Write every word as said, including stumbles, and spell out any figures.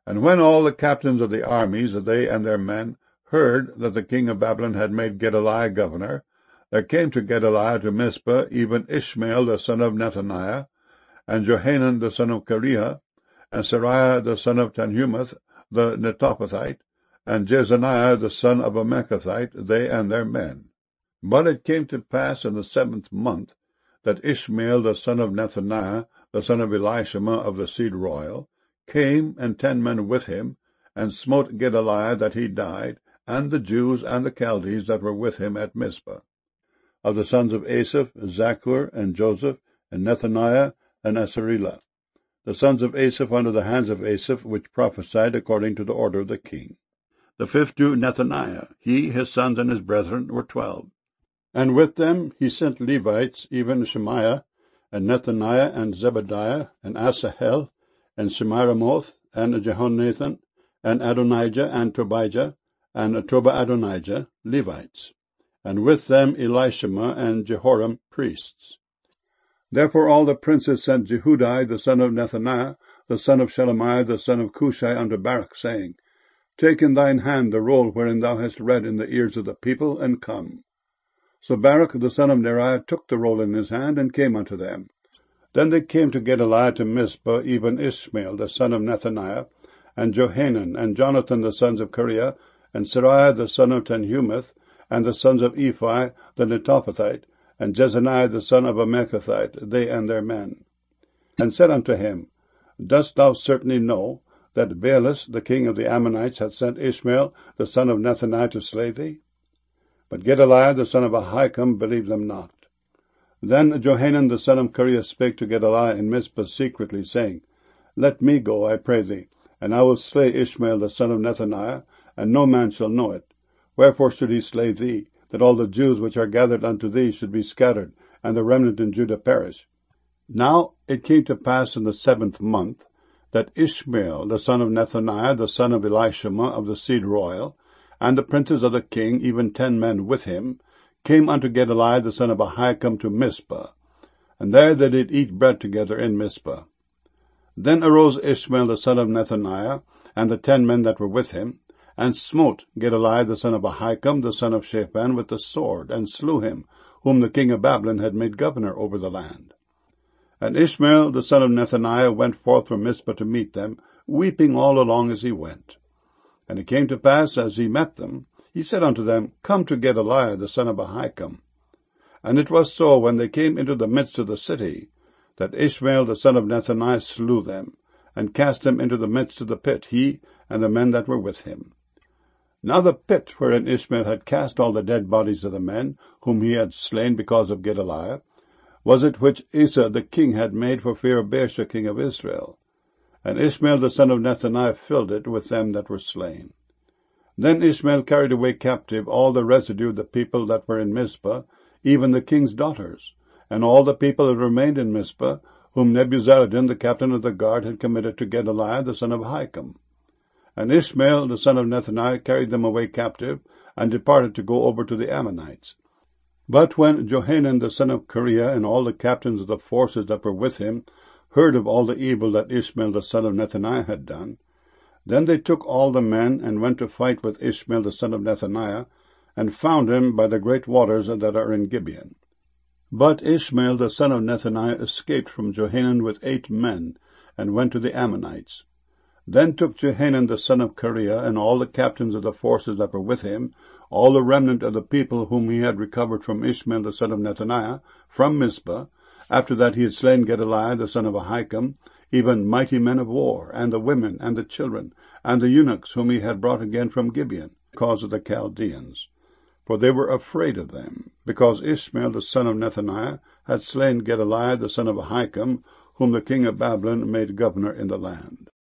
And when all the captains of the armies, they and their men, heard that the king of Babylon had made Gedaliah governor, there came to Gedaliah to Mizpah even Ishmael the son of Nethaniah, and Johanan the son of Kareah, and Seraiah the son of Tanhumeth the Netophathite, and Jezaniah the son of a Mekathite, they and their men. But it came to pass in the seventh month that Ishmael the son of Nethaniah, the son of Elishama of the seed royal, came, and ten men with him, and smote Gedaliah that he died, and the Jews and the Chaldees that were with him at Mizpah. Of the sons of Asaph, Zachur, and Joseph, and Nethaniah, and Asarela. The sons of Asaph under the hands of Asaph, which prophesied according to the order of the king. The fifth to Nethaniah, he, his sons, and his brethren were twelve. And with them he sent Levites, even Shemaiah, and Nethaniah, and Zebadiah, and Asahel, and Shemiramoth, and Jehonathan, and Adonijah, and Tobijah, and Toba-Adonijah, Levites, and with them Elishama and Jehoram, priests. Therefore all the princes sent Jehudi the son of Nethaniah, the son of Shelemiah, the son of Cushai, unto Baruch, saying, Take in thine hand the roll wherein thou hast read in the ears of the people, and come. So Baruch the son of Neriah took the roll in his hand, and came unto them. Then they came to Gedaliah to Mizpah, even Ishmael the son of Nethaniah, and Johanan, and Jonathan the sons of Kareah, and Seraiah the son of Tanhumeth, and the sons of Ephi the Netophathite, and Jezaniah the son of a Mekathite, they and their men, and said unto him, Dost thou certainly know that Baalus the king of the Ammonites hath sent Ishmael the son of Nethaniah to slay thee? But Gedaliah the son of Ahikam believed them not. Then Johanan the son of Kareah spake to Gedaliah in Mizpah secretly, saying, Let me go, I pray thee, and I will slay Ishmael the son of Nethaniah, and no man shall know it. Wherefore should he slay thee, that all the Jews which are gathered unto thee should be scattered, and the remnant in Judah perish? Now it came to pass in the seventh month, that Ishmael the son of Nethaniah, the son of Elishama of the seed royal, and the princes of the king, even ten men with him, came unto Gedaliah the son of Ahikam to Mizpah, and there they did eat bread together in Mizpah. Then arose Ishmael the son of Nethaniah, and the ten men that were with him, and smote Gedaliah the son of Ahikam, the son of Shaphan, with the sword, and slew him, whom the king of Babylon had made governor over the land. And Ishmael the son of Nethaniah went forth from Mizpah to meet them, weeping all along as he went. And it came to pass, as he met them, he said unto them, Come to Gedaliah the son of Ahikam. And it was so, when they came into the midst of the city, that Ishmael the son of Nethaniah slew them, and cast them into the midst of the pit, he and the men that were with him. Now the pit wherein Ishmael had cast all the dead bodies of the men, whom he had slain because of Gedaliah, was it which Asa the king had made for fear of Baasha king of Israel. And Ishmael the son of Nethaniah filled it with them that were slain. Then Ishmael carried away captive all the residue of the people that were in Mizpah, even the king's daughters, and all the people that remained in Mizpah, whom Nebuzaradan the captain of the guard had committed to Gedaliah the son of Ahikam. And Ishmael the son of Nethaniah carried them away captive, and departed to go over to the Ammonites. But when Johanan the son of Kareah and all the captains of the forces that were with him heard of all the evil that Ishmael the son of Nethaniah had done, then they took all the men, and went to fight with Ishmael the son of Nethaniah, and found him by the great waters that are in Gibeon. But Ishmael the son of Nethaniah escaped from Johanan with eight men, and went to the Ammonites. Then took Johanan the son of Kareah, and all the captains of the forces that were with him, all the remnant of the people whom he had recovered from Ishmael the son of Nethaniah, from Mizpah, after that he had slain Gedaliah the son of Ahikam, even mighty men of war, and the women, and the children, and the eunuchs whom he had brought again from Gibeon, because of the Chaldeans. For they were afraid of them, because Ishmael the son of Nethaniah had slain Gedaliah the son of Ahikam, whom the king of Babylon made governor in the land.